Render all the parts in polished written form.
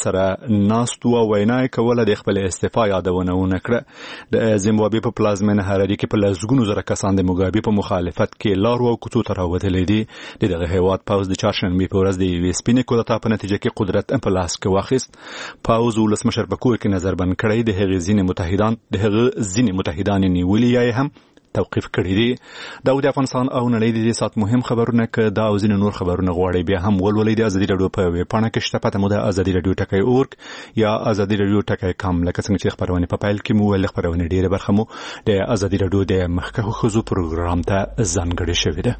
سره ناست و وینا کوله د خپل استعفا یادونه وکړه. د زیمبابوې په پلازمینه هراري کې په لږګونو زره کسان د موګابي په مخالفت کې لارو او کوڅو ته راوتلي دي. دغه هیواد پاوز د چهارشنبې په ورځ د یوې سپینې کودتا په نتیجه کې قدرت په لاس کې واخیست. پاوز ولسمشر په کور کې نظربند کړی د هغې ځینې متحدان نیولي یا هم توقیف کړی دي. دا د افغانستان او نړۍ د دې سات مهم خبرونه ک دا او ځینې نور خبرونه غواړي بیا هم ولولئ د ازادي رادیو په ویب پاڼه کې شته. پته مو د ازادي رادیو ټکی اورګ یا ازادي رادیو ټکی کام لکه څنګه چې خبرونه په پایل کې مو ول خبرونه ډیره برخه مو د ازادي رادیو د مخکښو خزو پروګرام ته ځانګړې شوې ده.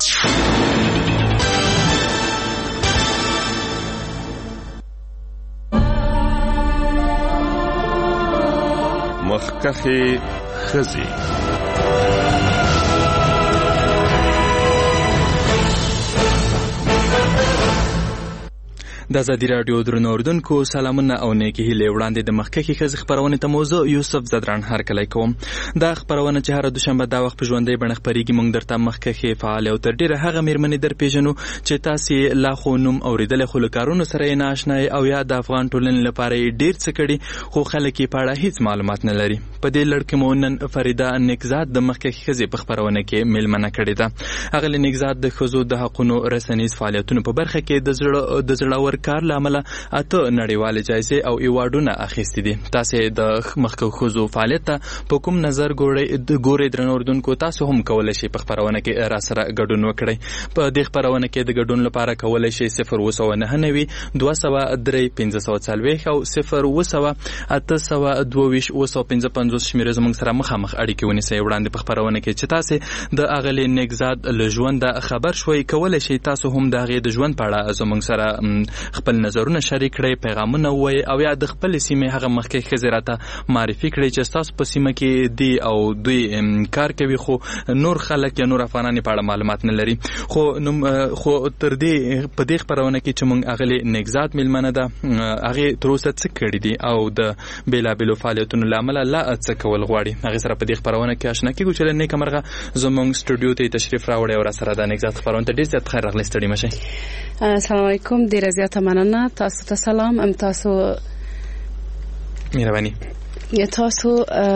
مخکښې خزي د ازادي رادیو درنو اوریدونکو سلامونه او نیکی هیلې وړاندې د مخکښې ښځې خپرونې ته موضوع یوسف زدران هرکلی کوم. دا خپرونه چې هره دوشنبه دا وخت په ژوندۍ بڼه خپریږي موږ درته مخکښې فعال او تر ډیره هغه میرمنې در پیژنو چې تاسې لا خو نوم اوریدلی خو له کارونو سره یې نااشنا او یا د افغان ټولنې لپاره یې ډیر څه کړي خو خلک یې په اړه هیڅ معلومات نه لري. په دې لړ کې مو نن فریده نیکزاد د مخکښې ښځې په خپرونه کې میلمنه کړې ده. اغلې نیکزاد د ښځو د حقونو رسنیز فعالیتونو په برخه کې د زړور کار له امله اته نړیوالې جایزې او ایوارډونه اخیستي دي. تاسې د مخکښو ښځو فعالیت ته په کوم نظر ګورئ درنو اوریدونکو؟ تاسو هم کولی شئ په خپرونه کې راسره ګډون وکړئ. په دې خپرونه کې د ګډون لپاره کولی شئ 029 203 540 او 0 822 255 شمیره زموږ سره مخامخ اړیکې ونیسئ. وړاندې په خپرونه کې چې تاسې د اغلې نیکزاد له ژونده خبر شوئ کولی شئ تاسو هم د هغې د ژوند په اړه زموږ سره خپل نظرونه شریک کړئ، پیغامونه ووایئ او یا د خپل سیمې هغه مخکې ښځې راته معرفي کړئ چې ستاسو په سیمه کې دی او دوی کار کوي خو نور خلک یا نور افغانان په اړه معلومات نه لري. خو تر دې په دې خپرونه کې چې موږ اغلې نیکزاد میلمنه ده هغې تر اوسه څه کړي دي او د بېلابېلو فعالیتونو له امله لا څه کول غواړي هغې سره په دې خپرونه کې اشنا کېږو. چې له نیکه مرغه زموږ سټوډیو ته تشریف راوړی او راسره د نیکزاد خپرونه ته ډېر زیات خیر راغلی. ستړي مه شئ. السلام علیکم. ډېره زیاته مننه. تاسو ته سلام. تاسو مهرباني. تاسو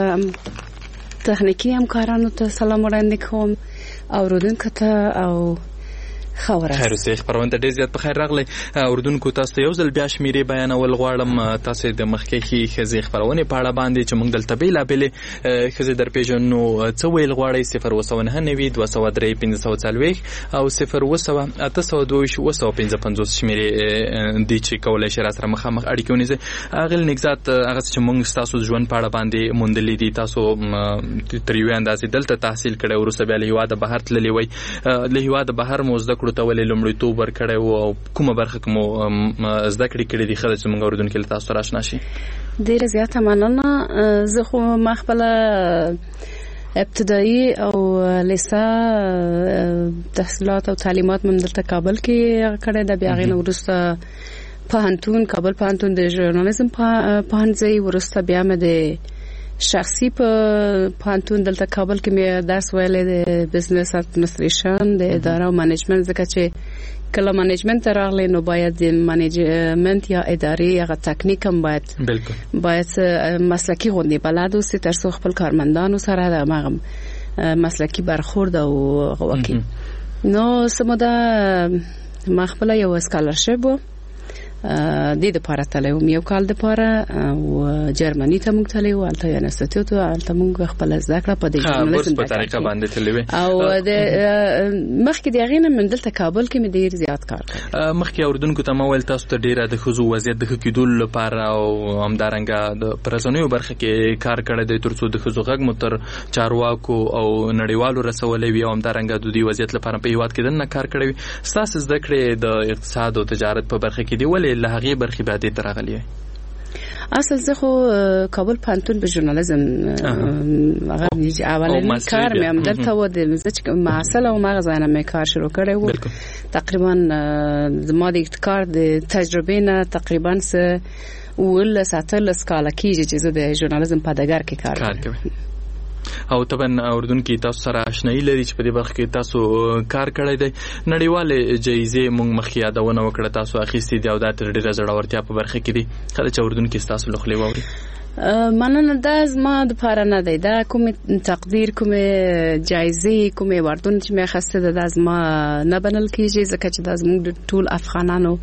تخنیکی همکارانو ته سلام وړاندې کوم او اورېدونکو ته او خیر اوسئ. خپرونه ته ډېر زیات په خیر راغلی. اورېدونکو تاسو ته یو ځل بیا شمیرې بیانول غواړم. تاسو د مخکښې ښځې خپرونې په اړه باندې چې موږ دلته بېلابېلې ښځې در پېژنو څه ویل غواړئ 029 203 540 او 0 822 255 شمیرې دي چې کولی شئ راسره مخامخ اړیکې ونیسئ. اغل نیکزاد هغه څه چې موږ ستاسو د ژوند په اړه باندې موندلي دي تاسو تر یوې اندازې دلته تحصیل کړی وروسته بیا له هېواده بهر تللي وئ. له هېواده بهر مو زده کړو ته ولې لومړیتوب ورکړی و او کومه برخه کې مو زده کړې کړې دي ښه ده چې زموږ اورېدونکي له تاسو سره اشنا شي؟ ډېره زیاته مننه. زه خو ما خپله ابتدایي او لیسه تحصیلات او تعلیمات مې دلته کابل کې کړې ده. بیا هغې نه وروسته پوهنتون کابل پوهنتون د ژورنالیزم پوهنځی، وروسته بیا مې د شخصي په پوهنتون دلته کابل کې مې درس ویلی د بزنس اډمنستریشن د اداره او منیجمنت، ځکه چې کله منیجمنت ته راغلی نو باید د منیجمنت یا ادارې هغه تکنیک هم باید مسلکي غوندې بلد اوسي تر څو خپل کارمندانو سره د هغه مسلکي برخورد او وکړي. نو څه موده ما خپله یو اسکالرشپ و د دې لپاره تللی وم، یو کال دپاره او جرمني ته موږ تللی وو. هلته یو انسټیټیوټ و، هلته موږ خپله زده کړه په د ژورنالیزم په طریقه باندې تللی وې. او مخکې د هغې نه من دلته کابل کې مې ډېر زیات کار کړی. مخکې اورېدونکو ته ما ویل تاسو ته ډېره د ښځو وضعیت د ښه کېدلو لپاره او همدارنګه په رسنیو برخه کې کار کړی دی تر څو د ښځو غږ مو تر چارواکو او نړیوالو رسولی وي او همدارنګه د دوی وضعیت لپاره په هېواد کې دننه کار کړی وي. ستاسو زده کړې د اقتصاد او تجارت په برخه کې دي، ولې له هغې برخې بیا دې ته راغلي وي؟ اصل زه خو کابل پوهنتون په ژورنالیزم هغه اولنی کار مې همدلته و، زه چې محصله وم هغه ځای نه مې کار شروع کړی و. تقریبا زما د کار د تجربې نه تقریبا 18 کاله کېږي چې زه د ژورنالیزم په ډګر کې کار کوم. او طبعا اردن کې تاسو سره آشنایی لري چې په دې برخه کې تاسو کار کړی دی. نړیواله جایزې موږ مخکې یادونه وکړه تاسو اخیستې دي او دا تر ډیره زړورتیا په برخه کې دي. کله چې اردن کې تاسو لخوا واوري مننه. دا زما د پاره نه دی، دا کوم تقدیر کوم جایزې کوم اردن چې مې خسته ده دا زما نه بنل کیږي، ځکه چې دا زموږ ټول افغانانو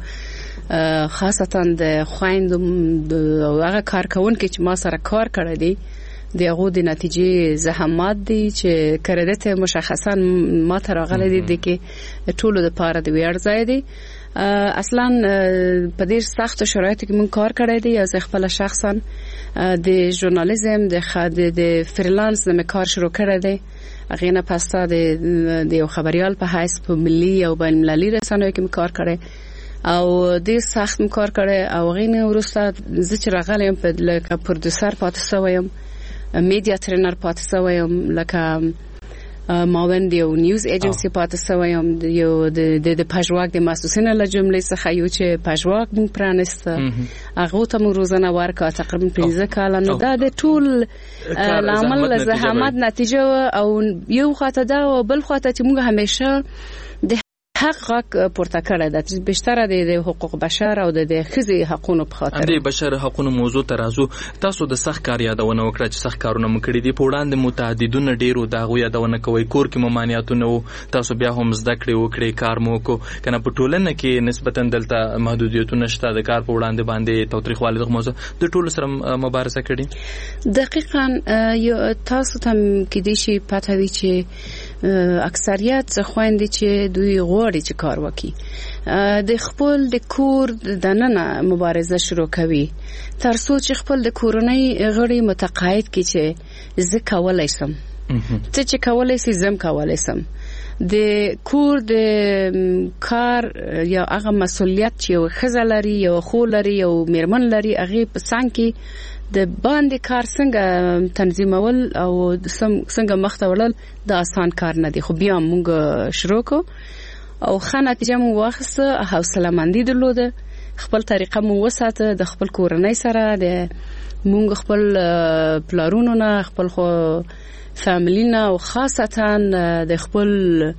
خاصتا د خويندو او هغه کارکونکو چې ما سره کار کړی دی د هغه د نتیجې زحمات دي چې کردیت مشخصا ما ته راغلی دی کې ټول د پاره د ویاړ ځای دی. اصلا په ډیر سخت شرایطو کې مون کار کړی دی. از خپل شخصا د ژورنالیزم د فریلانس د کار شروع کړی دی. هغه نه پسته د یو خبريال په حیث په ملي او بین المللي رسنیو کې کار کړی او ډیر سخت کار کړی او غینه ورسته زه چې راغلم په لکه پروډوسر پاتې شوم، میډیا ټرینر پاتې شوم، لکه معاون دی او نیوز ایجنسی پاتې شوم، یو د پژواک د مسؤلینو له جملې څخه یو چې پژواک مون پرانست هغه ته مو روزانه ورکا تقریبا 15 کال. نو دا د ټول عمل زحمت نتیجه او یو خاطر دا او بل خاطر چې موږ همیشه د حق پورته کړی ده چې بشتره د حقوق بشر او د ښځې حقوقو په خاطر د بشر حقوقو موضوع ترازو تاسو د سخت کار یادونه وکړه چې سخت کارونه مکړي دي په وړاندې متعددونه ډیرو دغه یادونه کوي کور کې ممانعتونه تاسو بیا هم زده کړې وکړي کار مو کو کنه په ټولنه کې نسبتا دلته محدودیتونه شته د کار په وړاندې باندې توتریخوالي د موضوع د ټولو سره مبارزه کړي. دقیقاً تاسو ته کې دي شي پته وي چې اکثریت خويندې چې دوی غواړي چې کار وکړي د خپل د کور د نننه مبارزه شروع کوي تر څو چې خپل د کورنۍ غړي متقاعد کړي چې زه کولای شم ته چې کولای شي زم کولای شم. د کور د کار یا هغه مسؤلیت چې یو ښځه لري یو خور لري یو میرمن لري هغه په څنګه کې د باندې کار څنګه تنظیمول او څنګه مخته وړل د آسان کار نه دی. خو بیا موږ شروع کو او ښه نتیجه مو واخیسته، حوصله مندي درلوده، خپل طریقه مو وساته د خپل کورنۍ سره د موږ خپل پلارونو نه خپل خو فامیلینا او خاصتا د خپل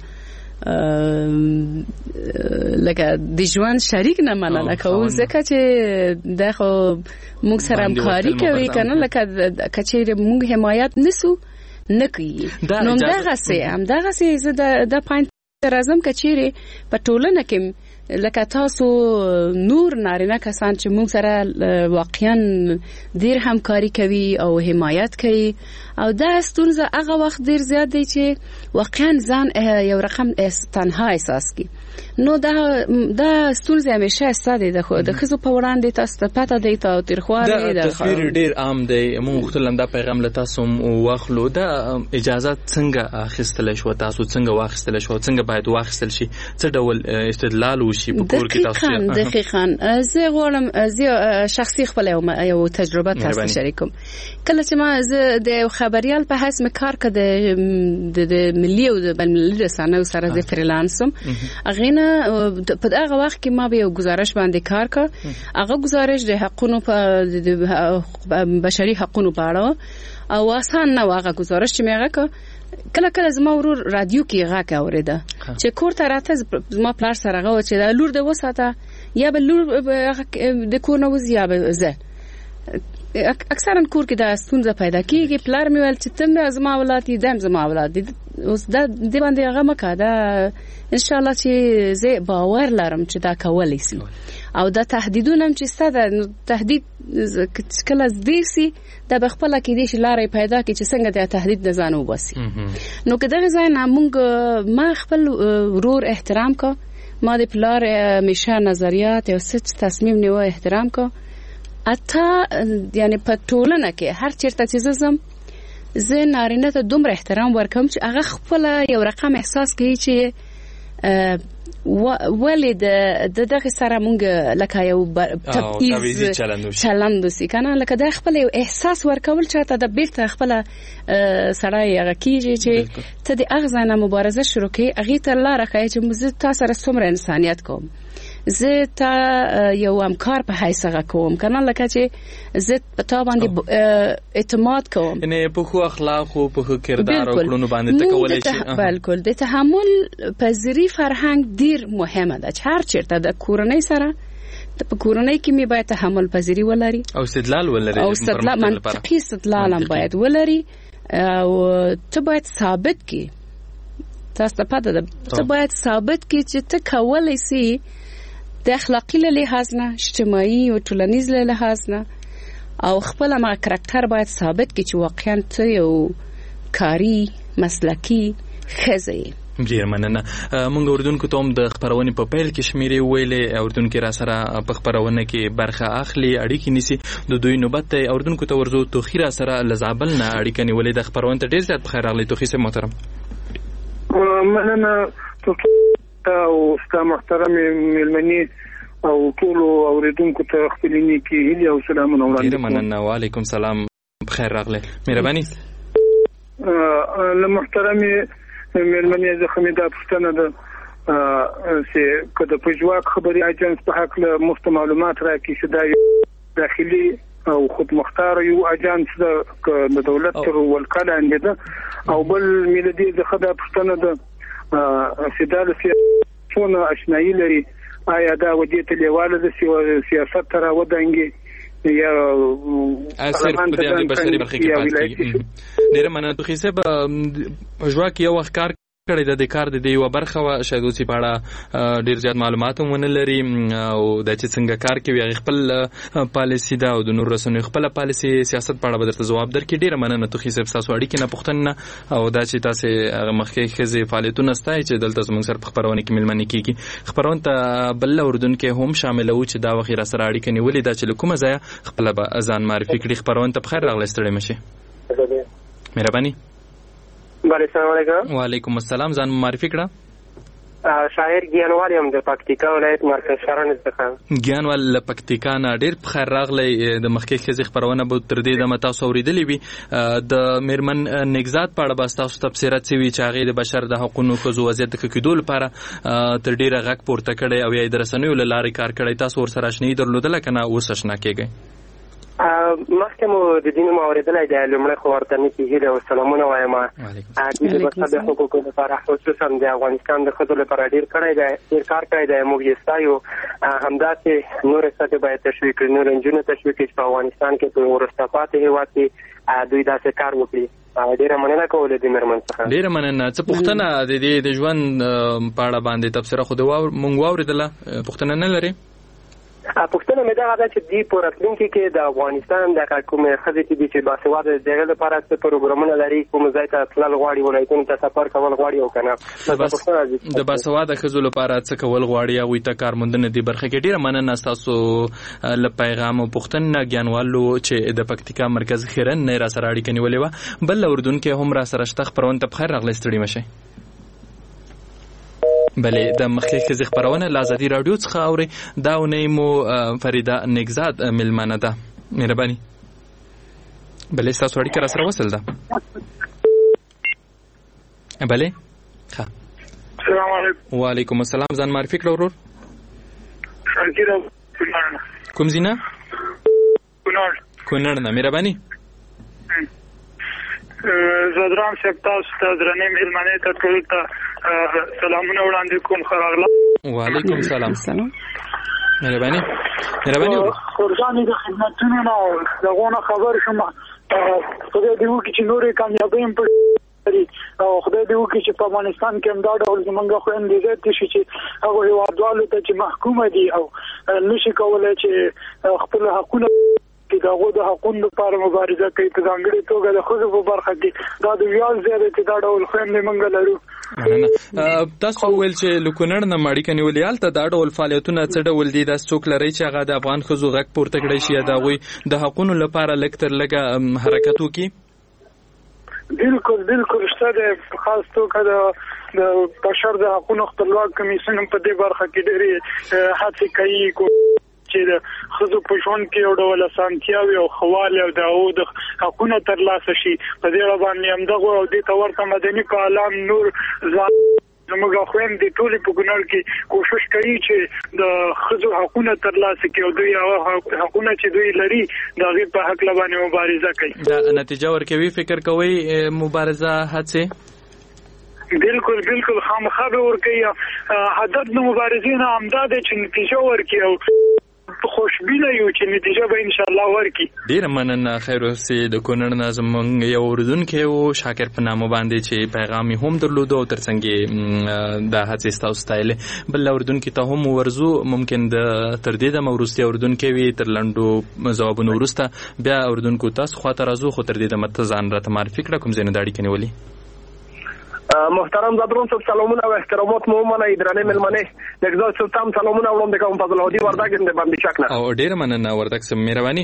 لکه د ژوند شریک نه مننه کوو ځکه چې د خو موږ سره همکاري کوي کنه لکه کچېره موږ حمایت نسو نکوي. نو دغه سي زه د پاین راځم کچېره په ټولنه کې لکه تاسو نور نارینه کسان چې موږ سره واقعا ډیر همکاري کوي او حمایت کوي او دا ستونزه هغه وخت ډیر زیات دی چې واقعا ځان یو رقم تنها احساس کی. نو دا ستونزه همیشه ستاده ده خو د خزو په وړاندې تاسو ته پته دی ته تیرخوالي دا تصویر ډیر عام دی. موږ خپل دا پیغام له تاسو واخلو دا اجازه څنګه اخیستل شو تاسو څنګه واخیستل شو څنګه باید واخیستل شي څه ډول استدلال وشي په کور کې تاسو. دقیقاً زه غواړم زه شخصي خپل یو تجربه تاسو شریکوم. کله چې ما زه د خبريال په حیث کار کړم د ملي او د بین المللي رسنیو سره د فریلانسم اغینه په هغه وخت کې ما به یو گزارش باندې کار کړ. هغه گزارش د حقوقو په بشري حقوقو په اړه او آسان نه هغه گزارش چې مې هغه کله کله زما ورور رادیو کې غاکه اوریده چې کور ته راته زما پلار سره غو چې د لور د وساته یا به لور د کور نو زیا به زه اکثرا کور کې د ستونزه پیدا کیږي. پلار مې ول چې تم زما اولاد دي دم زما اولاد دي اوس دا د باندې هغه مکه دا ان شاء الله چې زه باور لرم چې دا کولای شي او دا تهدیدونه چې ستاسو تهدید کله زده سي د بخپله کې دي چې لارې پیدا کی چې څنګه د تهدید نه ځان وباسي. نو که دغه ځای نه موږ ما خپل ورور احترام کا ما د پلار همیشه نظریات او ست تصمیم نیو احترام کا اته یعنی په ټولنه کې هر چیرته چې زم زه نارینه ته دومره احترام ورکوم چې هغه خپل یو رقم احساس کوي چې ولې د دغه سره مونږ لکه یو تبعیض چلند وسی کنه لکه د خپل یو احساس ورکول چې ته د بیرته خپل سړی هغه کیږي چې ته د اغزانه مبارزه شروع کوي هغه ته لاره کوي چې موږ تاسو سره څومره انسانيت کوم زه تا یو همکار په حیث هغه کوم کنه لکه چې زه په تا باندې اعتماد کوم یعنی په خو اخلاق او په کردار او کړنو باندې تکولای شي. بالکل د تحمل پذیری فرهنګ ډیر مهمه ده چې هر چیرته د کورنۍ سره په کورنۍ کې می باید تحمل پذیری ولري او استدلال ولري او استدلال منطقي استدلال هم باید ولري او ته باید ثابت کی تاسو پته ده ته باید ثابت کی چې ته کولای سي د اخلاقی له لحاظ نه اجتماعي او ټولنیز له لحاظ نه او خپل ما کاراکټر باید ثابت کی چې واقعا ته یو کاری مسلکی خزه. ډیر مننه. مونږ اردوونکو ته هم د خبرونې په پیل کې شمیرې ویلې اردوونکو را سره په خبرونه کې برخه اخلي اړیکې نیسي د دوی نوبت ته اردوونکو ته ورزو توخی را سره لزابل نه اړیکې نیولې د خبرونه ته ډیر زیات بخیر راغلی توخی سه محترم. مننه او ستاسو محترم ملمني او ټول اوریدونکو ته خپل نیکی هیله او سلامونه وړاندې. ډیر مننه. وعلیکم سلام. بخیر راغلی. مهرباني. له محترم ملمني زخمي دا پښتنه ده چې کله په جواک خبري اجنس په حق له مفت معلومات راکړي چې دا داخلي او خود مختار یو اجنس د دولت تر ولکاله ده او بل ملي د خدا پښتنه ده چې دا څونه آشنایی لري آیا دا ودیته لیواله د سیاست تر ودانګي یا اثر په دې بشري برخه کې پاتې. ډېر مننه. توخی صاحب ژواک یو وختار کړی د کار د یو برخه وا شاید اوسې پاړه ډېر زیات معلومات هم نه لري او د چې څنګه کار کوي خپل پالیسی دا او د نور رسنیو خپل پالیسی سیاست پاړه بدرته جواب درکې. ډېر مننه توخی صاحب تاسو اړیکې نه پوښتنه او دا چې تاسو مخکې خزي فعالیتونه ستای چې دلته زموږ سره په خبرونه کې ملمنې کیږي خبرونه ته بل اردن کې هم شامل او چې دا وخت را سره اړیکې نیولې دا چې کومه ځای خپل ځان معرفي کړي. خبرونه ته بخیر راغلی ستړي مشه. مهرباني. السلام علیکم. وعلیکم السلام. ځان معرفي کړه. شاعر ګیانوال یم د پکتیکا ولایت مرکز شهران څخه. ګیانوال له پکتیکا نه ډیر بخیر راغلی. د مخکې خزي خبرونه به تر دې د متاسو اوریدلې وي د میرمن نگزاد په اړه به تاسو تفسیرات سوي چې هغه د بشر د حقوقو خزو وضعیت کېدو لپاره تر ډیره غږ پورته کړي او یې درسنوي لارې کار کړي. تاسو ور سره آشنایی درلودل کنه اوس آشنا کېږئ؟ مخکې مو د دین مو اوریدلای دی لومړی خو ورته نیکی هیله او سلامونه وایم. د بشر د حقوقو لپاره خصوصا د افغانستان د خدای لپاره ډیر کار کړی دی. موږ یې ستایو. همداسې نور څه باید تشویق کړي نور انجونو تشویق کړي په افغانستان کې په ورسته پاتې هیواد کې دوی داسې کار وکړي. ډیره مننه کوله د میرمن څخه. ډیره مننه. څه پوښتنه د ژوند په اړه باندې تفسیر خو د مونږ واوریدله پوښتنه نه لري؟ پوښتنه مې دا ده چې دی په راتلونکي کې د افغانستان د کومې ښځې چې باسواده دغه لپاره څه پروګرامونه لري کوم ځای ته تلل غواړي ولایتونو ته سفر کول غواړي او کنه د باسواده ښځو لپاره څه کول غواړي او ته کارموندنه دی برخه کې. ډیره مننه تاسو له پیغام او پوښتنه ګیانوالو چې د پکتیکا مرکز خیرن نه را سره اړیکه نیولې و. بل اردن کې هم را سره شته خبرونه ته بخیر راغلی ستړي مشه. بله د مخکې خزي خبرونه لازادي رادیو څخه اوري دا ونیمو فریده نگزاد ملمنه ده. مهرباني. بله تاسو اړیکه را سره وصل ده. بله ښه. السلام علیکم. وعلیکم السلام. ځان معرفي کړه ورور. شاکر کوم زینا؟ کونړ نه. مهرباني. زدران صاحب تاسو ته درنې مهرباني ته ټول ته سلامونه وړاندې کوم. خراغله. وعلیکم سلام. مهرباني. قرباني د خدمتونو نه دغه خبر شوم. خدای دې وکړي چې نورې کامیابی هم پړي او خدای دې وکړي چې په افغانستان کې هم دا ډول زمونږ خويندې دې شي چې هغه هیوادوالو ته چې محکوم دي او نشي کولای چې خپل حقوقونه چې دغه د حقوقو لپاره مبارزه کوي. په ځانګړي توګه د خزو په برخه کې دا د ویاړ زیاده چې دا ډول خويندې مونږ لرو. تاسو ویل چې لکونړ نه ماړی کني ولیال ته دا ډول فعالیتونه څه ډول دي د څوک لري چې هغه د افغان خزو غږ پورته کړی شي دا غوي د حقوقو لپاره لکتر لګه حرکت وکي؟ بالکل شته د خاص توګه د بشر د حقوقو خپلواک کمیسیون په دې برخه کې ډېری هڅې کوي چې د خزو په ژوند کې یو ډول اسانتیاوي او خواله او د حقوقو ترلاسه شي. په دې اړه باندې هم دغه او د تورته مدني کالم نور ځان زموږ خويندې ټول په ګنار کې کوشش کوي چې د خزو حقوقونه ترلاسه کړي او دوی هغه حقوقونه چې دوی لري د هغه په حق لبانه مبارزه کوي. دا نتیجه ورکوي فکر کوي مبارزه هڅه بالکل خامخا به ورکوي. هدف د مبارزې نه همدا دی چې نتیجه ورکړي او خوشبینه یو چې نتیجه به ان شاء الله ورکړي. ډیر مننه خیر اوسې د کونړ نظم یو اردوونکی او شاکر په نامه باندې چې پیغام هم درلود او ترڅنګ د هڅې تاسو ستایل بل اردوونکی ته هم ورزو ممکن د تر دې د موروستي اردوونکی وي تر لندو ځوابونو ورسته بیا اردوونکو تاسو خاطر راځو خو تر دې د متزان را معرفي کړه کوم ځای نه داړي کني ولي. محترم زادرون صاحب سلامونه و احترامات مومنه درنه ملمنه دغزا سلطان سلامونه وړاندې کوم فضل هادي وردګ د باندې شکل او ډیر مننه وردګ سم مهرباني.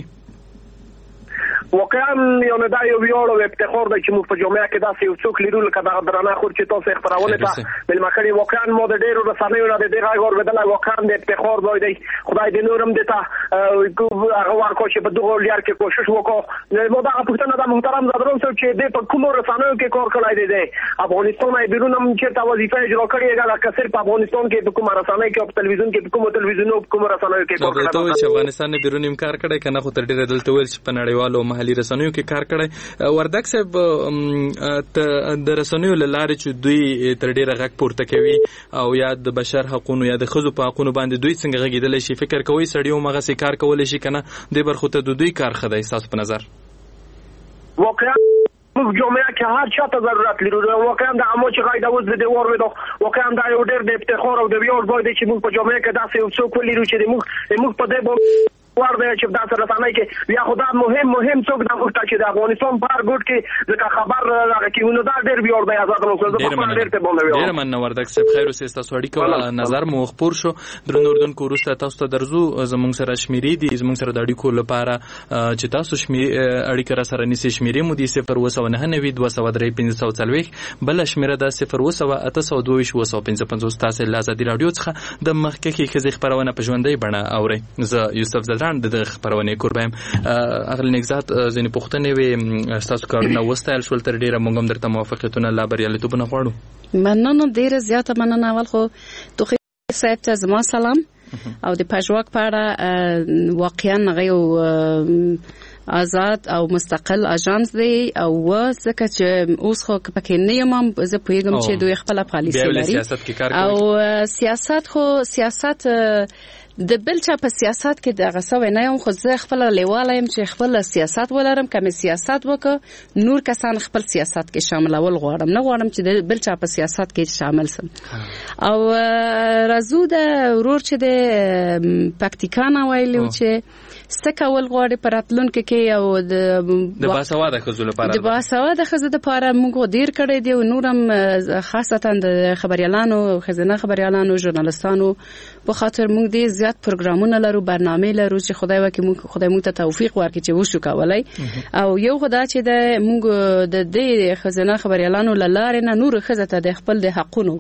واقعا یو نه دا یو ویاړ او افتخار دی چې موږ په جامعه کې داسې یو څوک لرو لکه دا درنه خور چې تاسو خبرونه ته ملمخړي واقعا مو د ډیرو رسنیو نه د دغه غور بدل واقعا د افتخار ځای دی. خدای دې نورم دته هغه ورکو چې په دغه لار کې کوشش وکړو. مو دا پښتنه د محترم زادرون صاحب چې د په کومو رسنیو کې کار کړی دی افغانستان یې بیرون هم چې تا وظیفه اجرا کړې ده که صرف په افغانستان کې په کومه رسنۍ کې په تلویزیون کې په کومو تلویزیونو په کومو رسنیو کې کار کړی دی. افغانستان بیرون هم کار کړی کنه خو تر ډیره دلته ویل چې په نړیوالو محلي رسنیو کې کار کړی. وردګ صاحب د رسنیو لاره چې دوی تر ډیره غږ پورته کوي او یا د بشر حقوقو یا د خزو په حقوقو باندې دوی څنګه غږیدل شي فکر کوي سړیو مغه سي کار کول شي کنه د برخو ته دوی کار خدای احساس په نظر واقعا موږ جامعه کې هر چا ته ضرورت لرو. واقعا د امو چې غاړه اوس د دیوار وډو واقعا دا یو ډېر د افتخار او د ویاړ ځای دی چې موږ په جامعه کې داسې یو څوک ولرو چې موږ په دې ورده چې دا سره رسنۍ کې بیا خدا مهم څوک د وخت چې د افغانستان په هر ګوټ کې ځکه خبر راغی کې نو دا ډېر ویاړ دی آزاد نو څه په ډېر ته باندې ډېر من وردګ صاحب خیر اوسې تاسو اړیکو نظر مو خبر شو درن اردن کو روسته تاسو ته درزو زمونږ سره شمیرې دي زمونږ سره د اړیکو لپاره چې تاسو اړیکه را سره نسی شمیرې مو دي 0199540 بل شمیره د 01822 تاسو له ازادي رادیو څخه د مخکې کې خبرونه په ژوندۍ بڼه اوري. زه یوسف زدران د خبرونه کوربم اغل نگزات زین پختنه وي تاسو کارونه وستایل شول تر ډیره مونږ هم درته موافقتونه لا بریالیتوب نه غواړو. مننه ډیره زیاته مننه. اول خو توخی صاحب ته زما سلام او د پژواک په اړه واقعا غيو آزاد او مستقل اژانس دی او ځکه چې اوس خو پکې نه یم زه پوهیږم چې دوی خپل پالیسي لري او سیاست د بل چا په سیاست کې دغه سوي نه یم خو زه خپل لیواله یم چې خپل سیاست ولرم کوم سیاست وکړ نور کسان خپل سیاست کې شاملول غواړم نه غواړم چې د بل چا په سیاست کې شامل سم. او رازو د ورور چې د پکتیکا نه ویلو چې ستکول غواړي پراتلونکو کې او د باسواده خزو لپاره د باسواده خزو لپاره موږ ډیر کړی دی او نورم خاصتا د خبريالانو خزانه خبريالانو ژورنالستانو په خاطر موږ دې زیات پروګرامونه لرو برنامه لرو چې خدای موږ ته توفیق ورکړي چې وشو کولای او یو خدای چې د موږ د دې خزانه خبريالانو لاره نه نور خزته د خپل د حقونو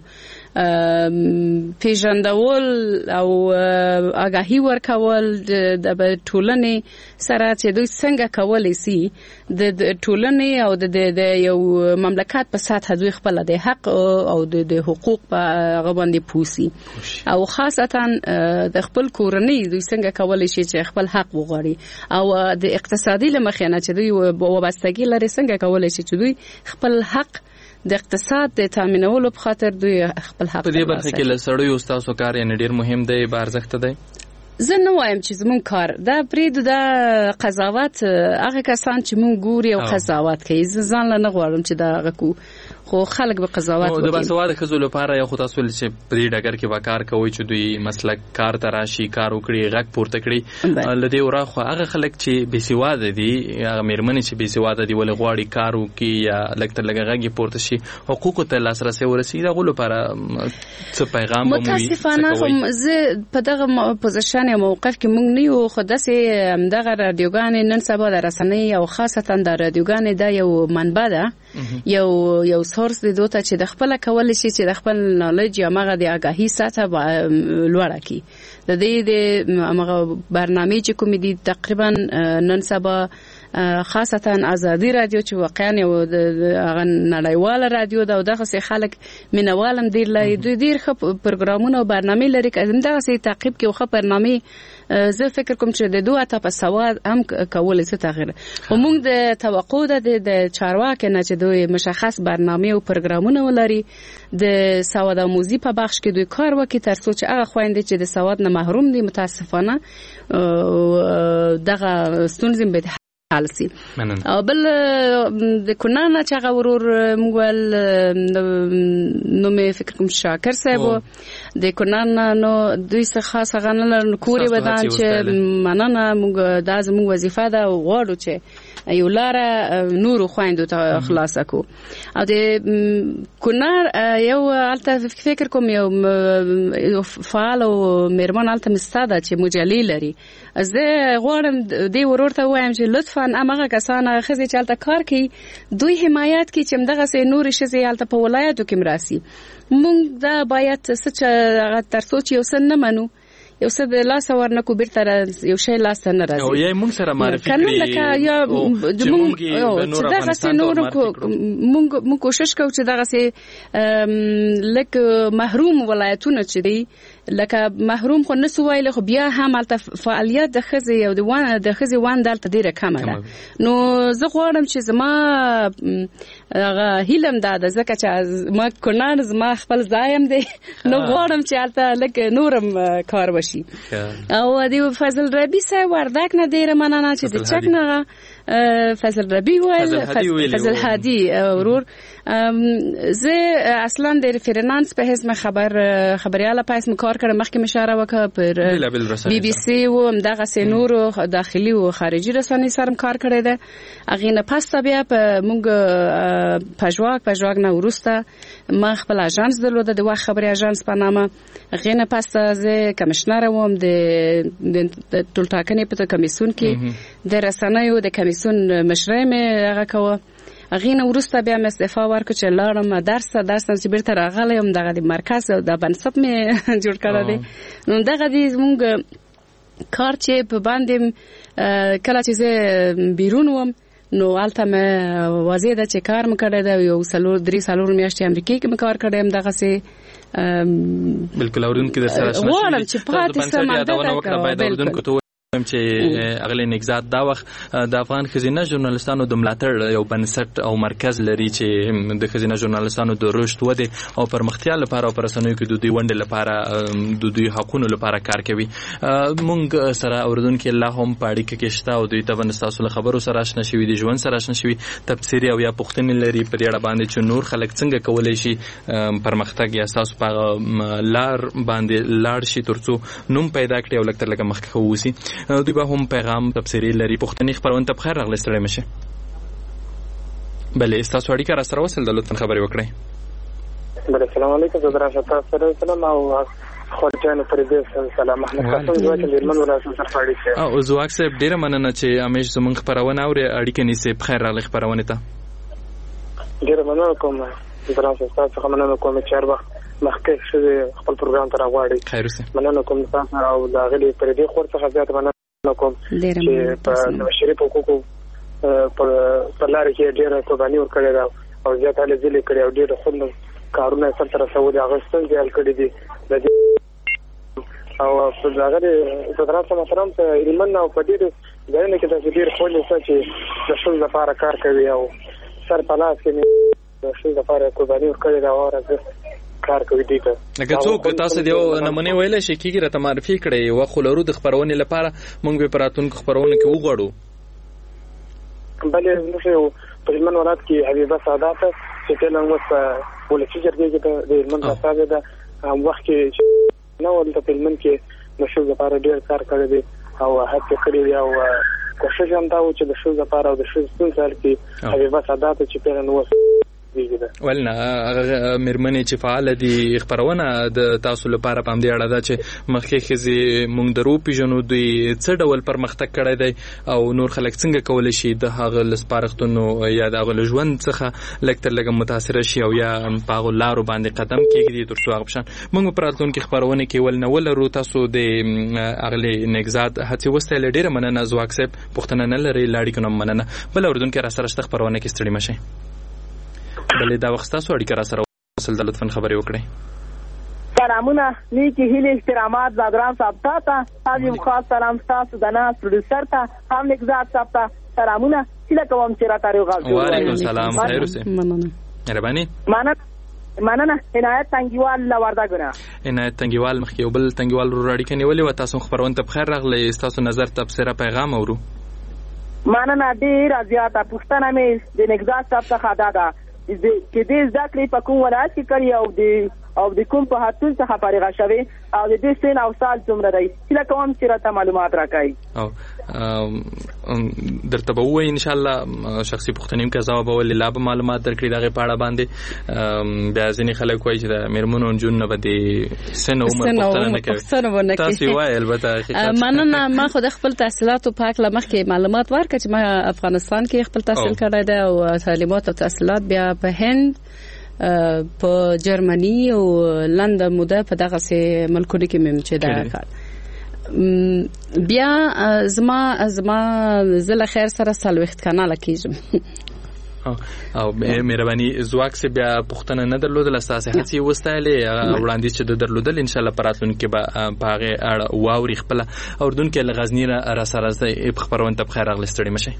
پیژندول او آگاهی ورکول د ټولنې سره چې دوی څنګه کولای شي د ټولنې او د یو مملکت په سطح دوی خپل د حق او د حقوق په غوښندې پوسی او خاصتا د خپل کورنۍ دوی څنګه کولای شي چې خپل حق وغواړي او د اقتصادي لمخې نه چې دوی وابستګي لري څنګه کولای شي چې دوی خپل حق د اقتصاد د تامینولو په خاطر دوی خپل حق په دې برخه کې لسړیو تاسو کار یې ډیر مهم دی بارزښت دی. زه نه وایم چې زمون کار دا پریدو دا قضاوت هغه کسان چې مون ګوري او قضاوت کوي ځان نه غواړم چې دا غکو خو خلک به قضاوت کوي. د باسواده خزو لپاره یو خو تاسو چې په دې ډګر کې وکړ کوي چې دوی مسلک کار تراشي کار وکړي غږ پورته کړي لدی ورا خو هغه خلک چې بيسواده دي هغه مېرمنې چې بيسواده دي ول غواړي کار وکړي یا لکه لګ غږ پورته شي حقوق ته لاسرسي ورسي دا غو لپاره څه پیغام مو وي. متاسفانه هم زه په دغه پوزیشن یا موقف کې مونږ نه یو خو داسې دغه رادیوګان نن سبا د رسنۍ او خاصتا د رادیوګان د یو منبع ده یو سورس د دوته چې د خپل کول شي چې د خپل نالج یا مغه د آگاهی سطح لوړه کی د دې د برنامه چې کوم دي تقریبا نن سبا خاصتا ازادي رادیو چې واقعا یو د نړیواله رادیو ده او دغه سي خلک مینوالم ډیر لري ډیر ښه پروګرامونه او برنامه لري که دغه سي تعقیب کې خو برنامه زه فکر کوم چې د دوه ته په سواد هم کولای څه تغیر خو موږ د توقع د چارواکي نه چې دوی مشخص برنامه او پروګرامونه ولري د سواد آموزي په بخش کې دوی کار وکړي تر څو چې هغه خويندې چې د سواد نه محروم دي متاسفانه دغه ستونزې به حل سي او بل د کونانا چې هغه ورور مول نو مې فکر کوم شاکر صاحب د کونانا نو دوی څخه خاص غنل کوري ودان چې مننه موږ د زموږ وظیفه ده غواړو چې یو لاره نور خويندو ته خلاص کو او د کونار یو الته فکر کوم یو فعال او مېرمن الته مستاده چې مجلي لري زه غواړم د ورور ته وایم چې لطفا امغه کسان خزي چې الته کار کوي دوی حمایت کوي چې دغه سه نور شزي الته په ولایتو کې مراسي مونږ دا باید څه تر سوچ یو سن نه منو یو څه د لاس ورنکو بیرته یو شی لاس نه راځي او یې مونږ سره معرفي کړی لکه یا مونږ دغه سه نور مونږ کوشش کوو چې دغه سه لکه محروم ولایتونه چې دي لکه محروم خو نسو ویل خو بیا هم الته فعالیت د خزي او د خزي وان دلته ډیره کمه ده نو زه غواړم چې زما هیلم ده ځکه چې ما کونان زما خپل ځایم دی نو غواړم چې الته لکه نورم کار وشي او دی فضل ربی صاحب وردک نه ډیره مننه چې د چک نه فضل ربی ویل فضل هادي ورور زه اصلا د ریفرنانس په حساب خبرياله په اسم کار کړم مخکې مشاره وکړه پر بي بي سي او دغه سينورو داخلي او خارجي رسنۍ سره کار کړی ده اغه نه پس بیا په مونږ پژواک نه ورسته ما خپل اژانس درلوده د وخت خبري اژانس په نامه اغه نه پس زه کمشنر ووم د ټولټاکنې په کمیسیون کې د رسنۍ او د کمیسیون مشره مې هغه کوه غینه ورسته بیا مې استعفا ورکړ چې لاړم درس چې بیرته راغلم دغه د مرکز او د بنسټ مې جوړ کړی دی نو دغه د موږ کار چې په باندې کله چې زه بیرون وم نو الته مې واضح ده چې کار مې کړی دی یو 3 میاشتې امریکا کې مې کار کړی یم دغه سي بالکل اورونکو د سره غواړم چې پاتې سم ده چې اغلی نگزاد دا وخت د افغان خزینه ژورنالستانو د ملاتړ یو بنسټ او مرکز لري چې د خزینه ژورنالستانو د رشد وده او پرمختیا لپاره او پرسنوي کې د دوی ونډه لپاره د دوی حقوقو لپاره کار کوي مونږ سره اوردونکو الله هم پاړی کې کېشتا او دوی ته ونستاسو خبرو سره آشنا شوي دي ژوند سره آشنا شوي تفسیری او یا پښتنې لري پر اړه باندې چې نور خلک څنګه کولای شي پرمختګ یا اساس په لار باندې لاړ شي ترڅو نوم پیدا کړي او لکه لکه مخکې ووسی دوی به هم پیغام تفسیری لري پښتني خبرونه ته بخیر راغلی ستړی مشه بله استاسو اړیکه را سره وصل د لطفا خبرې وکړئ بله السلام علیکم زه درشه تاسو سره سلام او خورجان پردیس سلام محمد قاسم زواک لیرمن ولایت سره اړیکه او زواک صاحب ډیره مننه چې همیش زمونږ خبرونه اوري اړیکه نیسي بخیر راغلی خبرونه ته ډیره مننه کوم درشه تاسو مننه کوم چې هر وخت مخکې شوی خپل پروګرام ته راغواړي خیر اوسه مننه کوم تاسو او دا غلي پردي خور څخه زیات مننه کوم چې په بشري حقوقو په لار کې ډېر قرباني ورکړې ده او زیات هلې ځلې کړې او ډېر خوند کارونه سره سوي اغوستل دي کړې دي او په ځای د دراسه محترم ته علمن او په ډېر ځایونه کې د ډېر خوند چې د شول لپاره کار کوي او سر په لاس کې د شول لپاره قرباني ورکړې ده او راځي کار کوي دي ته لکه څوک تاسو دیو نمونه ویل شي کیږي راته معرفي کړي او خلورو د خبرونه لپاره مونږ به پراتونکو خبرونه کې وغواړو بلې نو په من ولادت کې حبیبه سعادت چې کله موږ ولسی جرګې کې د من صاحب ده هم وخت کې نو ولته په من کې نشو لپاره ډیر کار کړی دی او هڅه کړې دی او کوشش هم دا و چې د شو لپاره او د شو ستون سره کې حبیبه سعادت چې په نو کیږي. ولنه مېرمنې چې فعال دي خبرونه د تاسو لپاره په دې اړه ده چې مخکې خزي مونږ درو پیژنو دوی څه ډول پرمختګ کړی دی او نور خلک څنګه کولای شي د هغه لسپارښتنو یا د هغه ژوند څخه لکتر لګم متاثر شي او یا په هغه لارو باندې قدم کېږي تر څو هغه بشن موږ په راتلونکي خبرونه کې ولنه ولرو. تاسو د اغلی نگزاد هڅه وستل ډیره مننه زواک صاحب پښتنه نه لري لاړی کوم مننه بل اوردونکو را سره خبرونه کې ستړي مشه بلې دا وخت تاسو اړیکه را سره وصل د لطفاً خبرې وکړئ. سلامونه نیکی هیله احترامات زادران صاحب ته تاسو خاص سلام تاسو د ناس پروډوسر ته هم نگزاد صاحب ته سلامونه چې کوم چې را تاریخ غوښتل. وعلیکم سلام خیر اوسه مهرباني مننه عنایت تنګیوال لوردګونه عنایت تنګیوال مخکې یو بل تنګیوال ورو اړیکه نیولې و تاسو خبرونه ته بخیر راغلی تاسو نظر تبصره پیغام اورو. مننه ډیر زیاته پښتنه مې د نگزاد صاحب څخه دادا چې دې ذکر په کوم ولایت کې کړی او د کوم په هاتون څخه فارغ شوی او د دې سین او سال څومره دی چې کوم چې راته معلومات راکړي او درته به وای ان شاء الله شخصي پښتنیم کې ځواب ولې لا به معلومات درکړي دغه پاړه باندې بیا ځینې خلک وایي چې د میرمنو جون نه بده سن عمر پښتنه نه کوي تاسو وایي البته مننه ما خو د خپل تحصیلاتو پاک لمخې معلومات ورکړم چې ما افغانستان کې خپل تحصیل کړی دی او تعلیمات او تحصیلات بیا په هند په جرمني او لندن موده په دغه سه ملکونو کې مم چې دا کار بیا زما زله خیر سره سلوخت کانال کېږم او مهرباني زواک سه بیا پښتنه نه درلودل اساسه هڅه وستایلې وړاندیز چې درلودل ان شاء الله پراتلونکو به پاغه اړه واوري خپل اردن کې لغزنی را سره خبرونه ته بخیر اغلی ستړي مشه.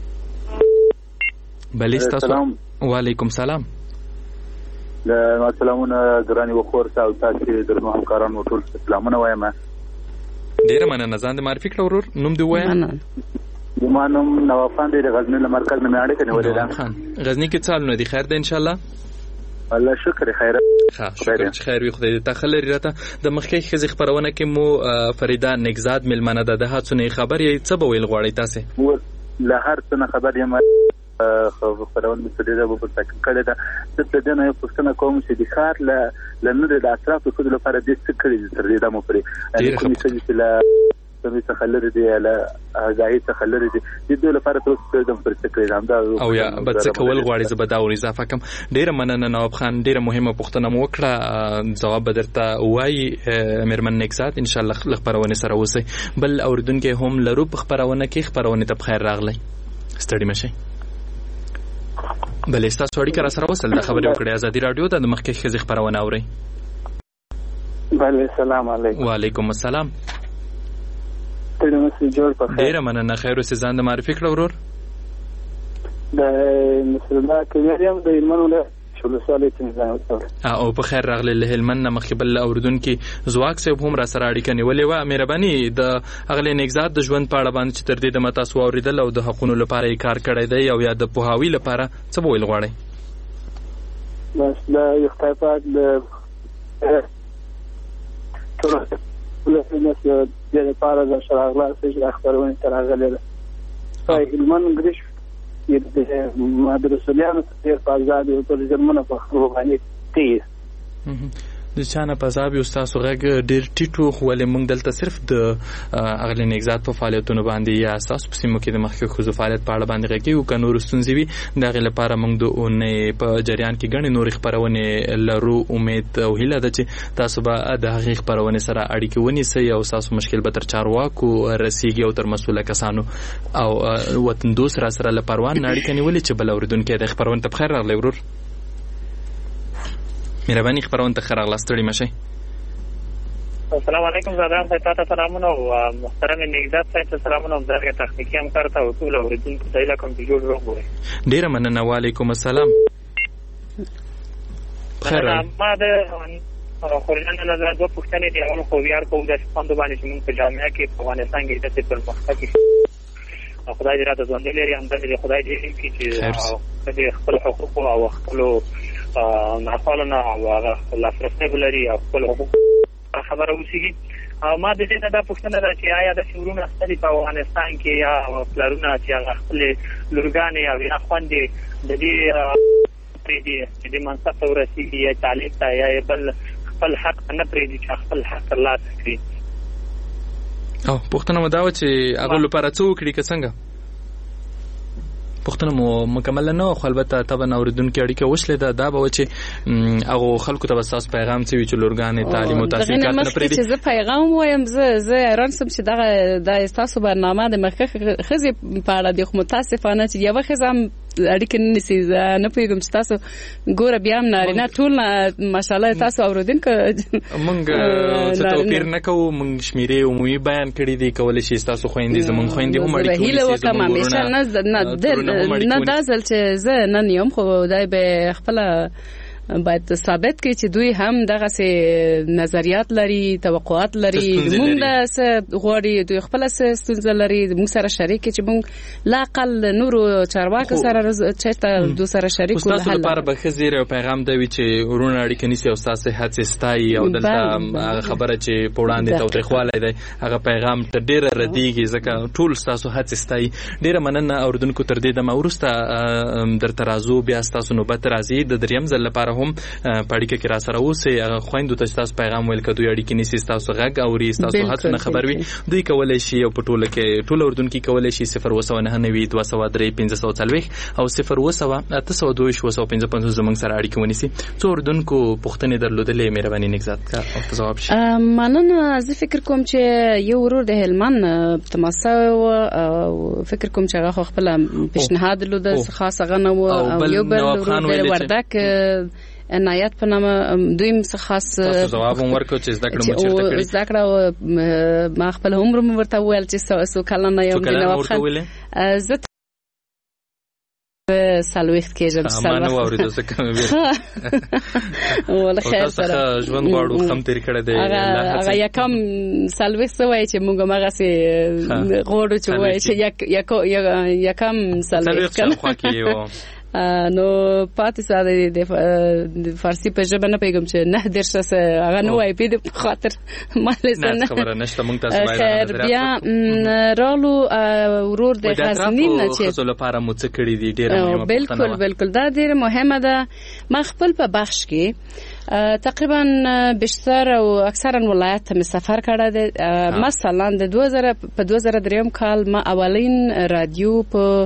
بلې تاسو وعلیکم سلام د سلامونه ګرانی وخور تاسو درنو همکارانو ټول سلامونه وایم. ډیره مننه ځان د معرفي کړو ورور نوم دی وایم. ګمانم نوافان دی د غزنی له مرکز نه اړیکه نیولې ده. غزنی کې څال نو دی خیر ده ان شاء الله. الله شکر خیر. شکر چې خیر وي خدای دې تخلل راته د مخکې خزي خبرونه کې مو فریدا نگزاد ملمنه ده د هڅونه خبرې څه به ویل غواړي تاسو له هر څه خبر یم خبرونه مستدیده په تکل کړه ده چې د نه یو پښتنه کوم چې د خار له نور د اطراف په کډو لپاره د څه کړی تر دې د مو پرې کوم چې له سمې تخلل دي له غاهي تخلل دي د دې لپاره تاسو د پر څه کړی دا او یا بس کول غواړي زبدا او اضافه کم ډیره مننه نواب خان ډیره مهمه پښتنه مو وکړه جواب بدرته وای مېرمن نگزاد ان شاء الله خبرونه سره وسی بل اوردونکو هم لرو په خبرونه کې خبرونه ته بخیر راغلی ستړي مشه. بلې تاسو اړیکه را سره وصل د خبرې وکړې ازادي رادیو د مخکې خزي خبرونه اوري. بله سلام علیکم. وعلیکم السلام. تاسو جوړ په خیر. ډیره مننه خیر اوسې ځان د معرفي کړو ورور. د مسلمان کې یم د ایمانو او په خیر راغلی له هلمند مخکې بل اوردونکو زواک صاحب هم را سره اړیکه نیولې و. مهرباني د اغلی نگزاد د ژوند په اړه باندې چې تر دې د متاسو اوریدل او د حقوقو لپاره یې کار کړی دی او یا د پوهاوی لپاره څه ویل غواړي؟ بس د خدای پاک د ټول د لپاره د شراغلا چې خبرونه تراغله ده. هلمند ګریش د مدرسولیانو ته په ازادي او په جرمنه په خبرو باندې تیز د چانه په ځاب یو تاسو غږ ډیر ټیټو خو ولې موږ دلته صرف د اغلی نگزاد په فعالیتونو باندې یا تاسو په سیمو کې د مخکې خو فعالیت په اړه باندې غږی او کنور ستونزې وي دغه لپاره موږ د اونې په جریان کې غني نور خبرونه لرو امید او هیله ده چې تاسو به د هغې خبرونه سره اړیکه ونیسئ او تاسو مشکل به تر چارواکو رسیږي او تر مسؤله کسانو او وطن دوست را سره لپاره اړیکه نیولې چې بل اوردونکو د خبرونه ته بخیر راغلی ورور. مهرباني خبرونه ته خراغله ستړي مشه. السلام علیکم زادران صاحب تاسو سلامونه او محترم نگزاد صاحب سلامونه او درګه تخنیکی همکار ته او ټول اوریدونکو ته له کوم جوړ وګورئ. ډیره مننه. وعلیکم السلام. خیر ما د خورلند نظر د پښتنې دی او خو یار کوم د څنګه باندې چې موږ په جامعه کې په افغانستان کې د پرمختګ خدای دې راته ځوان لري هم د خدای دې چې د خپل حقوق او خپل نافعلنا او لاسرسي بلري او خپل حقوق خبره وشي. ما د دې نه د پښتنه د چې آیا د شورونه ستړي په افغانستان کې یا پلرونه چې خپل لورګانې او یا خوندې د دې پرېږدي چې د منصب ته ورسېږي یا تعلیم ته یا بل خپل حق نه پرېږدي چې خپل حق ترلاسه کړي. او پوښتنه مو دا وه چې هغه لپاره څه وکړي که څنګه؟ پوښتنه مو مکمل نه وه، خو البته طبعا اورېدونکي اړیکه وشلېده. دا به وه چې هغو خلکو ته به ستاسو پیغام څه وي چې لورګانې تعلیم او تحصیلات نه پرېږدي؟ چې زه پیغام وایم، زه حیران شم چې دا ستاسو برنامه د مخکښ ښځې په اړه دی، خو متاسفانه چې یوه ښځه هم اړیکه نه نیسي. زه نه پوهېږم چې تاسو ګوره بیا هم نارینه ټول ماشاءالله تاسو اورېدونکو مونږ څه توپیر نه کوو، مونږ شمېرې عمومي بیان کړي دي. کولی شي ستاسو خویندې زمونږ خویندې هم اړیکه ونیسي. نه دا ځل چې زه نن یم، خو دی به خپله باید ثابت کړي چې دوی هم دغسې نظریات لري، توقعات لري، موږ د څه غواړي، دوی خپله څه ستونزه لري، موږ سره شریک کړي چې موږ لااقل نورو چارواکو سره چېرته دو سره شریک کړو. ستاسو لپاره به ښه زیری او پیغام دی وي چې وروڼه اړیکه نیسي او ستاسو هڅې ستایي، او دلته هغه خبره چې په وړاندې تاوتریخوالی دی هغه پیغام تر ډېره ردېږي، ځکه ټول ستاسو هڅې ستایي. ډېره مننه اورېدونکو. تر دې دمه وروسته درته راځو، بیا ستاسو نوبت راځي د دریم ځل لپاره هم په اړیکه کې را سره اوسئ. هغه خویندو ته چې تاسو پیغام ویل که دوی اړیکې نیسي، ستاسو غږ اوري، ستاسو هڅو نه خبر وي، دوی کولی شي او په ټوله کې ټول اورېدونکي کولی شي 0299203 او 0208822 زموږ سره اړیکه ونیسي. څو اورېدونکو پوښتنې درلودلې، مهرباني نګزاد کا او ځواب شي. مننه. زه فکر کوم چې یو ورور د هلمند تماسه او فکر کوم چې هغه خپل پیشنهاد درلوده، خاص هغه نه و، او یو بل ورور د وردک عنایت په نامه دویم څه خاص جواب هم ورکړ چې زده کړه مو چېرته کړې؟ زده کړه ما خپل عمر مې ورته وویل چې څو کلنه یم. زه 40 کېږم. ما نه واورېدو ځکه مې ویل خیر سره ژوند غواړو کم تېر کړی دی. هغه یکم 40 څه وایي چې موږ هماغسې غواړو چې ووایي چې یکم 40 شاوخوا کې یو نو پاتې ساده د فارسی په ژبه نه پیګم چې نه درسه هغه نو وای په دې خاطر مالسه نه خبره نشته. مونږ تاسو باید خیر بیا رالو ورور د غزنی نه چې خپل لپاره مو څه کړی دی ډیره مهمه. بالکل دا ډیره مهمه ده. ما خپل په بخش کې تقریبا بیشتر او اکثرا ولایت ته سفر کړی دی. مثلا د 2003 کال ما اولین رادیو په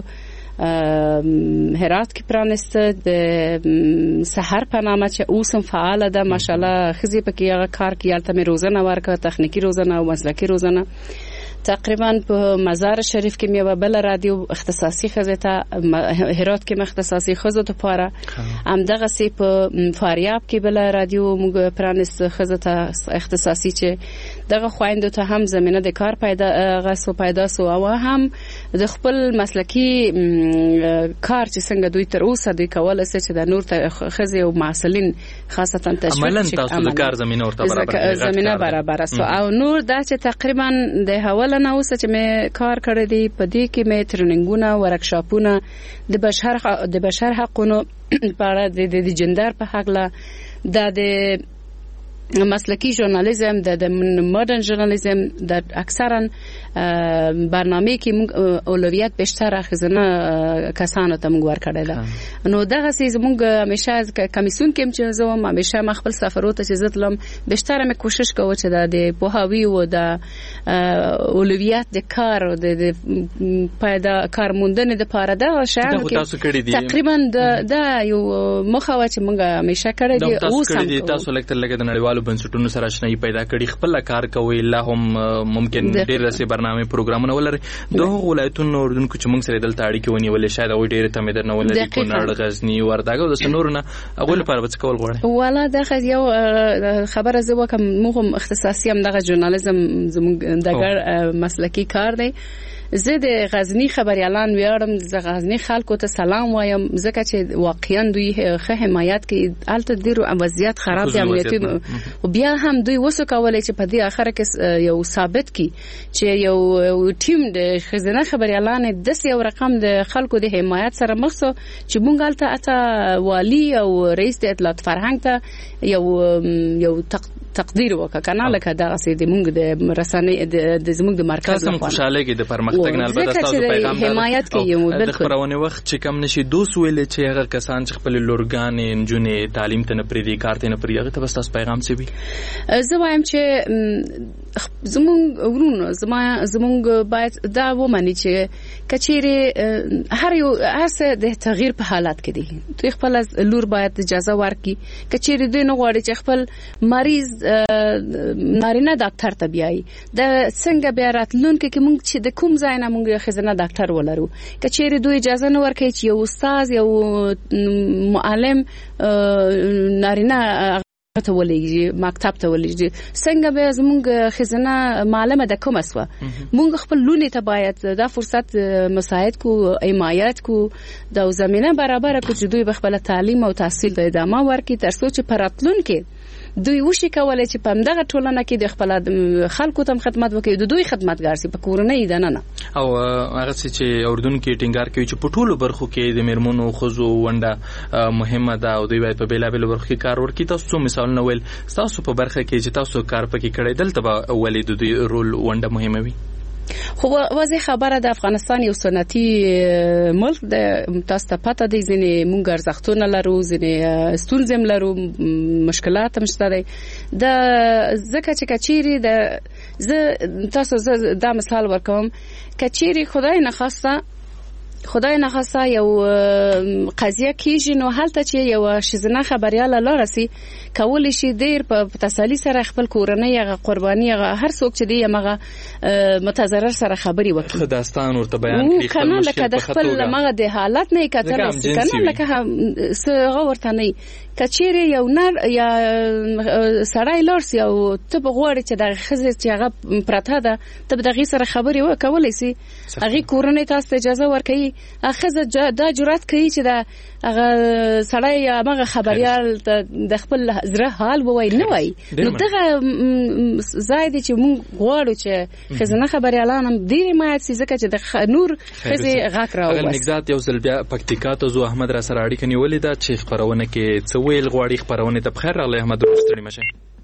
هرات کې پرانسته د سحر په نامه چې اوس هم فعال ده. ماشاءالله ښځې پکې هغه کار کوي. هلته مې روزنه ورکړه، تخنیکي روزنه او مسلکي روزنه. تقریبا په مزار شریف کې مې بل رادیو اختصاصي ښځې ته، هرات کې اختصاصي ښځو ته پاره، همدغسې په فاریاب کې بل رادیو موږ پرانست ښځو ته اختصاصي چې دغه خویندو ته هم زمینه د کار پیدا سو او هم د خپل مسلکي کار چې څنګه دوی تر اوسه دوی کولای شي چې د نور ښځې او معسلین خاصتا تشویق عملاً تاسو د کار زمینه ورته برابر سو او نور دا چې تقریبا د حواله نه اوسه چې مې کار کړی دی. په دې کې مې ټریننګونه ورکشاپونه د بشر حقونو په اړه د جندر په حق له د مسلکی ژورنالیزم د مدرن ژورنالیزم د اکثرا برنامه کې موږ اولویت بیشتر ښځینه کسانو ته موږ ورکړی ده. نو دغه سیز موږ همیشه کمیسیون کې چې زه هم همیشه خپل سفرو ته چې زه تلم بیشتر مې کوشش کوم چې د پوهاوی او د اولویت د کار او د پیدا کارموندنې لپاره دا شاید تقریبا دا یو مخاوه چې موږ همیشه کړی دی. اوس هم تاسو لکه د نړیوالو بنسټونو سره آشنایي پیدا کړي، خپل کار کوي، لا هم ممکن ډېر رسي برنامه پروګرامونه ولري. دغه ولایتونو اردوونکو چې موږ سره دلته اړیکې ونیولې شاید هغوی ډېرې تمې درنه ولري، کونړ، غزني، وردګ او داسې نورونه. هغوی لپاره به څه کول غواړئ؟ والا دغه یو خبره زه وکړم. موږ هم اختصاصي هم دغه ژورنالیزم زموږ دغه مسلکي کار دی. زه د غزنی خبريالان ویاړم. زه غزنی خلکو ته سلام وایم ځکه چې واقعا دوی ښه حمایت کوي. البته ډیرو وضعیت خراب دی امنیتي، او بیا هم دوی وسو کولای چې په دې اخر کې یو ثابت کی چې یو ټیم د خزانه خبريالان د یو رقم د خلکو د حمایت سره مخ سو چې مونږ البته والی او رئیس د اطلاعات فرهنګ ته یو تقدیر وکړه کنه لکه دا سي د موږ د رسنۍ د زموږ د مرکز تاسو خوشاله کې د پرمختګ نه البته تاسو پیغام حمایت کوي د خبرونه وخت چې کم نشي دوس ویل چې هغه کسان چې خپل لورګان انجونې تعلیم ته نه پریدي کارته نه پریږي ته تاسو پیغام څه وي زه وایم چې زمونږ باید دا ومني چې کچېره هر یو هڅه د تغییر په حالت کې دي دوی خپل لور باید اجازه ورکړي کچېره دوی نه غواړي چې خپل مریض نارینه ډاکټر ته بیایي د څنګه بیا راتلونکي کې موږ چې د کوم ځای نه موږ خزانه ډاکټر ولرو کچېره دوی اجازه نه ورکړي چې یو استاد یو معلم نارینه ته ولېږي مکتب ته ولېږي څنګه به زموږ خزانه معلمه د کومه سو موږ خپل لونی ته باید دا فرصت مساعد کو حمایت کو د زمينه برابر کو چې دوی خپل تعلیم او تحصیل ته ادامه ورکړي تر څو چې پراتلونکي دوی وشي کولای چې په همدغه ټولنه کې د خپل خلکو ته خدمت وکړي د دوی خدمتګار سي په کورنۍ دننه او هغه چې اردن کې ټینګار کوي چې په ټولو برخو کې د میرمنو خزو ونده مهمه ده او دوی باید په بیلابل برخو کې کار وکړي تاسو مثال نو ول تاسو په برخه کې چې تاسو کار پکې کړی دلته به ولې د دوی رول ونده مهمه وي خو واضح خبره د افغانستان یو سنتي ملک د تاسو ته پته دی ځینې مونږ ارزښتونه لرو ځینې ستونزې لرو مشکلات هم شته دي د ځکه چې کچيري د تاسو دا مثال ورکوم کچيري خدای نه خاصه یو قضیه کیږي نو هلته چې یو شزنه خبرياله لارسي کول شي ډیر په تسلی سره خپل کورنۍ هغه قرباني هغه هر څوک چې دی هغه متضرر سره خبري وکړي داستان ورته بیان کړي کنه لکه د خپل لمغه د حالت نه کتل کنه لکه څنګه ورته نه کچيري یو نر یا سړی لارسي او ته بغوړي چې د خزه چې هغه پرته ده ته دغه سره خبري وکولای شي هغه کورنۍ تاسو اجازه ورکړي هغه دا جرأت کوي چې دا هغه سړی یا هغه خبريال د خپل زړه حال وای نه وای نو دغه زائد چې مونږ غواړو چې خزانه خبريالان هم ډیر مایه سي ځکه چې د نور خزه غاک راو بس نگزات یو ځل بیا پکتیکا ته زو احمد را سره اړیکه نیولې ده چې خبرونه کې څه ویل غواړي خبرونه ته بخیر راغلی احمد ورستړي مشه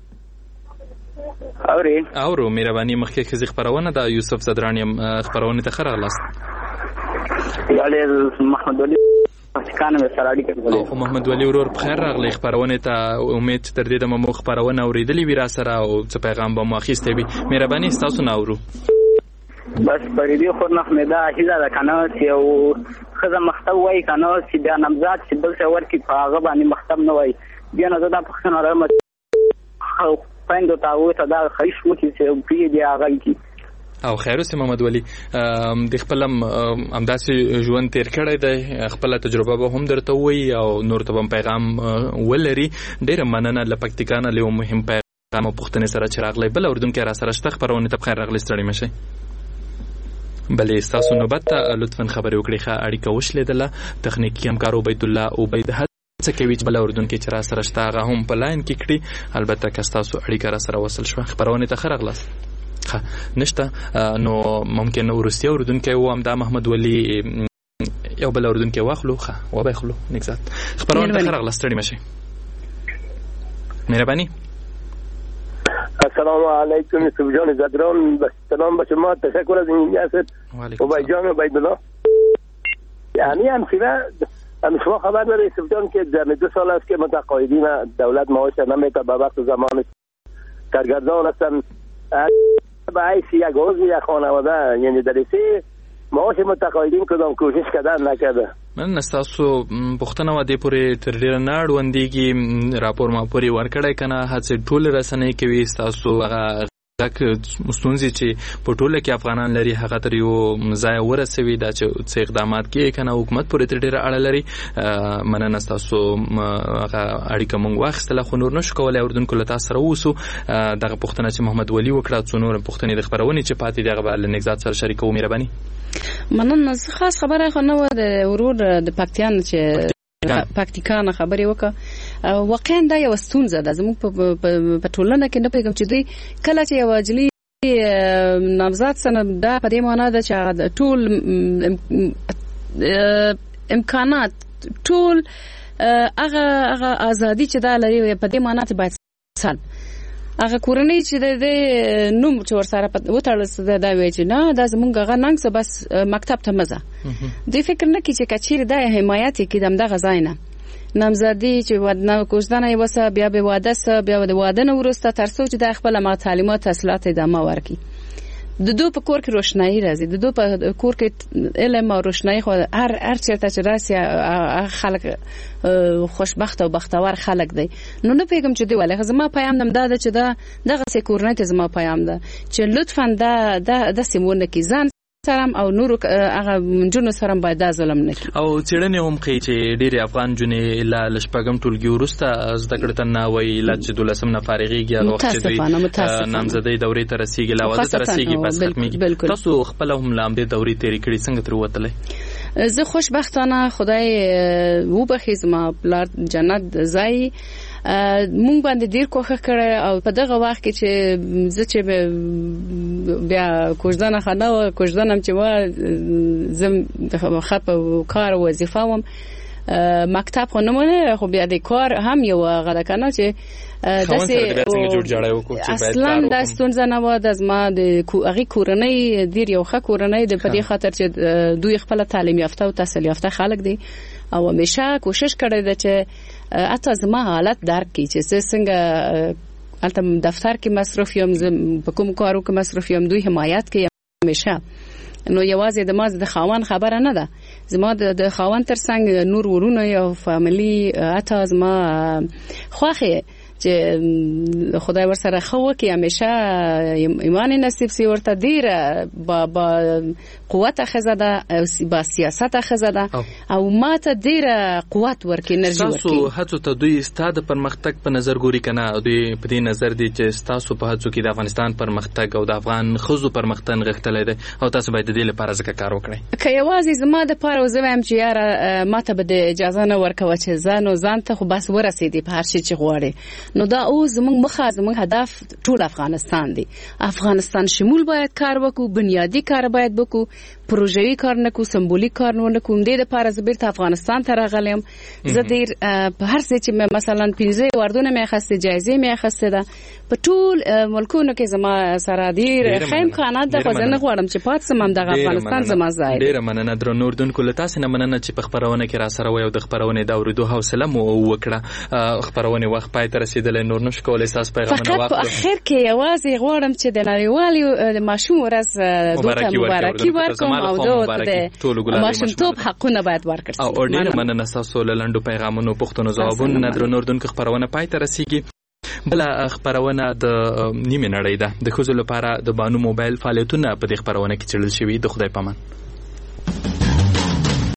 اورو مهرباني مخکې خزي خبرونه ده یوسف زدرانی خبرونه ته خیر راغلاست یاله محمد ولی پاکستان مې سره اړیکه کوله او محمد ولی ورور بخیر راغلی خبرونه ته امید تر دې د مو خبرونه اوریدلې وی را سره او څه پیغام به مو اخیسته وي مهرباني تاسو نه اورو بس پریدي خو نه مې دا هیله ده کنه چې او خزه مختب وای کنه چې بیا نمزاد چې بل څه ورکی په هغه باندې مختب نه وای بیا نه دا پښتنه رحمت خو پاندو تا و ته دا خیش وو چې پی دی هغه کی او خیر اوسه محمد ولی د خپلم امداسي ژوند تیر کړی دی خپل تجربه به هم درته وای او نور ته پیغام ولري ډیر مننه لپکتیکانه له مهم پیغام پښتنه سره چراغلی بل اردن کې را سره شته خبرونه ته بخیر راغلی ستړي مشه بلې تاسو نوبت لطفا خبرې وکړئ ښه اړیکه وشلیدله تخنیکی همکار عبید الله عبید څه کوي چې بل اردن کې چې را سره شته هغه هم په لاین کې کړي البته که تاسو اړیکه را سره وصل شوه خبرونه ته ښه راغلاست نشته نو ممکن ورستی اردن کې و هم دا محمد ولی یو بل اردن کې واخلو ښه و به خلو نگذات خبرونه ته ښه راغلاست ستړي مشه مهرباني السلام علیکم یوسف جان زدران سلام به شما تشکر از این یاسر و بای جان و عبید الله یعنی شما خبر دارید یوسف جان که در 2 سال است که متقاعدین دولت معاش نمیده به وقت زمان کارگردان هستن به حیث یک عضو یک خانواده یعنی در ایسه معاش متقاعدین کدام کوشش کردن نکرده من تاسو پښتنه و دې پورې تر ډیره نه اړوندېږي راپور ما پورې ورکړی کنه هڅه ټول رسنۍ کوي تاسو هغه مستونزې چې په ټوله کې افغانان لري هغه تر یو ځای ورسوي دا چې څه اقدامات کوي کنه حکومت پورې تر ډیره اړه لري مننه تاسو هغه اړیکه مونږ واخیستله خو نور نشو کولای اردن کله تاسو سره ووسو دغه پښتنه چې محمد ولی وکړه څو نور پښتنې د خبرونه چې پاتې دغه بل نگزات سره شریکو مهرباني مننه خاص خبره خو نه و د ورور د پکتیان چې پکتیکانه خبرې وکړه واقعا دا یو ستونزه ده زموږ په ټولنه کې نه پیغام چې دوی کله چې یو اجلی نامزاد سند دا په دې معنی ده چې ټول امکانات ټول هغه ازادي چې دا لري په دې معنی ته باید سلب هغه کورنۍ چې د نوم چې ورسره وتړل دا وی چې نه دا زمونږ هغه ننګ بس مکتب ته مزه دوی فکر نه کوي چې کچیر د حمایت کې دغه ځای نه نامزدي چې ودنه کوژدنه یې وسه بیا به واده سه بیا د واده نه وروسته تر څو چې د خپل ما تعلیمات تحصیلات ادامه ورکړي د دوی په کور کې روشنايي راځي د دوی په کور کې علم او روشنايي خو هر چیرته چې راسي خلک خوشبخت او بختور خلک دی نو نه پیغام چې دی ولې زما پیام دم دا چې دغه سکورنټ زما پیام ده چې لطفا د سیمونه کې ځان سلام او نور هغه جنو سره باید دا ظلم نکړي او چیرنه هم کوي چې ډېری افغان جنې لا لشپګم ټولګي ورسته زده کړه نه وای لا چې دولسم نه فارغيږي هغه وخت چې نامزدې دورې ته رسیدي لا واده ته رسیدي بس ختمي تاسو خپل هم لامدې دورې تیرې کړې څنګه تر وتلې زه خوشبختانه خدای وبخښي زما بلار جنت ځای مونږ باندې ډیر کوښښ کړی او په دغه وخت کې چې زه چې بیا کوژدنه خانه او کوژدنم چې زم د خپ کار وظیفه وم مکتب خو نمونه خو بیا د کار هم یو غره کنه چې اصلا د ستونزه نه و د زما د هغه کورنۍ ډیر یو ښه کورنۍ د په دې خاطر چې دوی خپل تعلیم یافته او تحصیل یافته خلک دي او همیشه کوشش کړی دی چې اته زما حالت درک کړي چې څنګه البته دفتر کې مصرف یم په کوم کارو کې مصرف یم دوی حمایت کوي همیشه نو یوازې د ما د خاوند خبره نه ده زما د خاوند ترڅنګ نور ورونه یا فامیلی اته زما خوخه چې خدای ورسره خو کې همیشه ایمان نصیب سی ورته ډیر با قوت خزاده او با سیاست خزاده او ماته ډیر قوت ورکې انرژي ورکې تاسو هڅو ته دوی ستاد پرمختګ په نظر ګوري کنه دوی په دې نظر دي چې تاسو په هڅو کې د افغانستان پرمختګ او د افغان خزو پرمختګ غوښتل دي او تاسو باید د دې لپاره ځکه کار وکړئ که یوازې زما د پاره وزم چې یاره ماته به د اجازه نه ورکوي چې ځان ته خو بس ورسېدي په هر شي چې غواړي نو دا او زموږ هدف ټول افغانستان دی افغانستان شمول باید کار وکړو بنیادی کار باید وکړو پروژوي کار نه کو سمبولیک کار نه کوم دې لپاره زبرت افغانستان ته راغلم زه ډیر په هر څه چې مثلا 15 وردونه مې خسته جایزه مې خسته ده په ټول ملکونو کې زما سره ډیر خیم خانات د غزنه غواړم چې پات سمم د افغانستان زما ځای ډیر مننه درو نوردونکو له تاسو نه مننه چې په خبرونه کې را سره وایو د خبرونه دا ورېدو حوصله مو وکړه خبرونه وخت پای ته رسیدل نور نش کولای تاسو پیغامونه واخلئ فقط په اخر کې یوازې غواړم چې د نړیوالو د ماشوم ورځ دوته مبارکي ورکوم او د ماشومتوب حقونه باید ورکړل شي او ډیر مننه تاسو له لاندو پیغامونو پښتون ځوابونه درو نوردونکو خبرونه پای ته رسیږي بل خبرونه د نیمه نړۍ ده د خزو لپاره د بانو موبایل فعالیتونه په دې خبرونه کې چلل شوی د خدای پامان